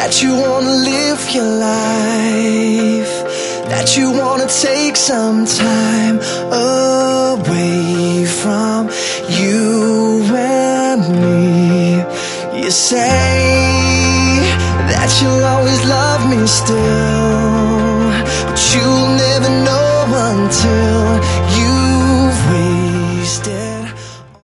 that you wanna live your life, that you wanna take some time away from you and me. You say that you'll always love me still,